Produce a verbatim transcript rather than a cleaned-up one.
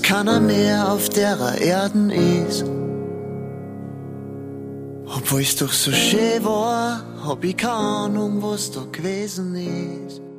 keiner mehr auf derer Erden ist. Obwohl's doch so schön war, hab ich keine Ahnung, was da gewesen ist.